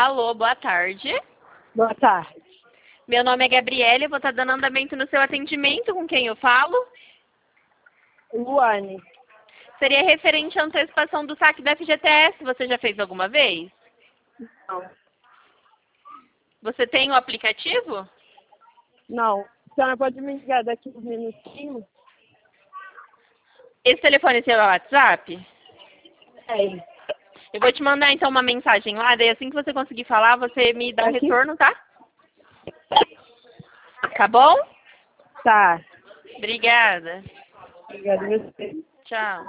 Alô, boa tarde. Boa tarde. Meu nome é Gabriela e vou estar dando andamento no seu atendimento. Com quem eu falo? Luane. Seria referente à antecipação do saque da FGTS. Você já fez alguma vez? Não. Você tem o aplicativo? Não. A senhora pode me ligar daqui uns minutinhos? Esse telefone é seu WhatsApp? É. Eu vou te mandar então uma mensagem lá, daí assim que você conseguir falar, você me dá um Aqui? retorno, tá? Tá bom? Tá. Obrigada. Obrigada a você. Tchau.